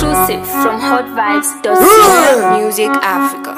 Exclusive from hotvibes.co. Music Africa.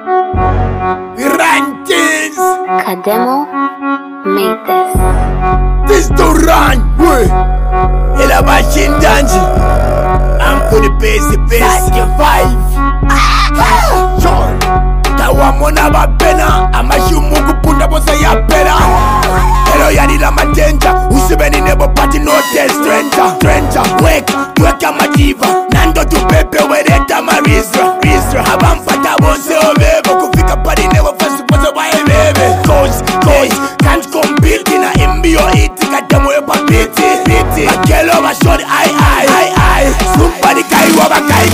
Rantins. Kademo made this. This to run. Ela machine danji. I'm for the basic. 5. John. Tawa mona bapena. Amashumu kupunda bosa ya pera. Elo yadi la matenja. Usibeni nebo party no test. Stranger. Weka majiva. Nando tu pepe wereta marisra. Habampata bonse ovebo. Kufika party nebo fast pose wa ebebe. Coach. Can't compete in a imbio iti. Kademo yo papiti. Akelo wa short ai. Somebody kai waba kai.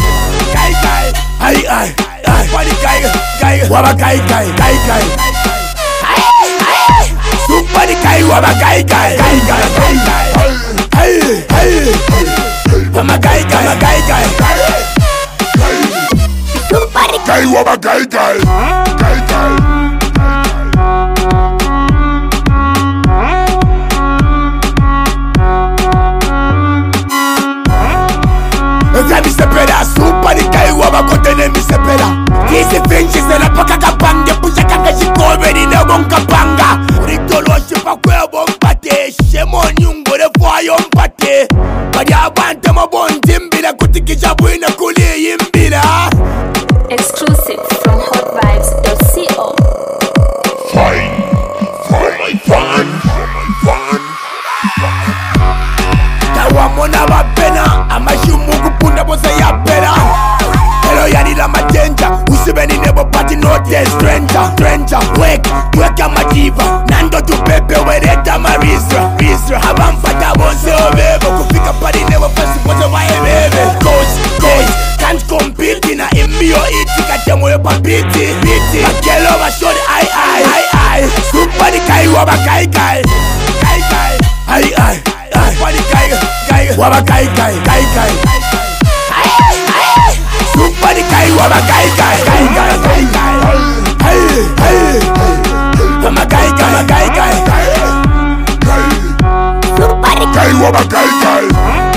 Ai. Somebody kai waba kai. Somebody kai waba kai. Mama kai. Somebody kai waba kai. Somebody kai waba kontene mi sepela. Kisi finchi se la paka kapange. Pusha kanga shikobe ni nebo nkapanga. Ritolo shipa kwebo mpate. Shemo nyungo de fwayo mpate. Badi abante mabondi mbila. Kutikisha buina kuli yimbila. Exclusive from hotvibes.co. Fine. Tawa mona bapena. Amashumu kupunda bosa ya pera. Elo yadi la matenja. Usibeni nebo party no test. Stranger. Weka majiva. Nando tu pepe wereta marisra. Habampata bonse ovebo. Kufika party nebo fast pose wa ebebe. Coach. Can't compete in a imbio iti. Kademo yo papiti. Akelo wa short ai. Somebody kai waba kai. Ai. Somebody kai waba kai. Somebody kai waba kai. Mama kai. Somebody kai waba kai.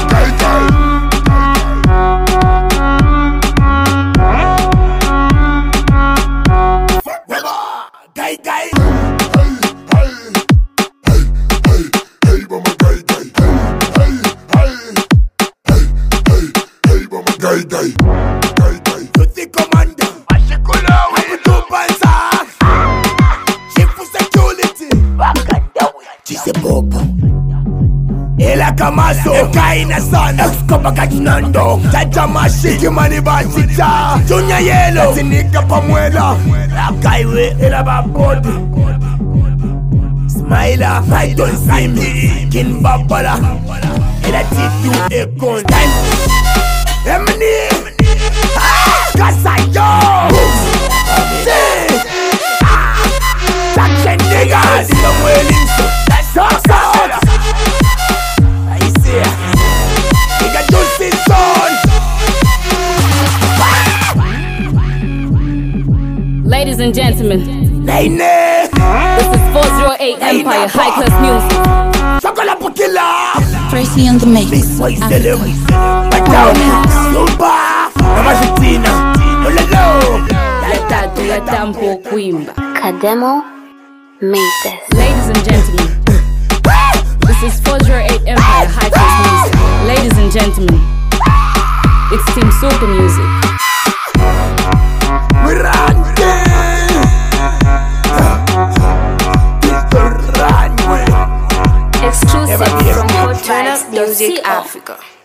Tutti comanda. Mashikula witu panza. Chifu security. Chise bobo. Ela kamaso. Ekaina sana. Excopa kajinando. Chacha mashiki mani basita. Junior yellow. Latinika pamuela. Akaiwe. Ela babodi. Smiler. I don't see me. Kin babala. Ela titu ekon. Emini. Kasayo. Takshen niggas. That's awesome. I see. Nigga juicy son. Ladies and gentlemen, Nene. this is 408 Empire High Class Music. Chocola Pukila. Tracy on the mix. Ya tampo kuimba. Kademo made this. Ladies and gentlemen, this is 408 Empire High Class Music. Ladies and gentlemen, it's Team Super Music. Exclusive from hotvibes.co. Music Africa.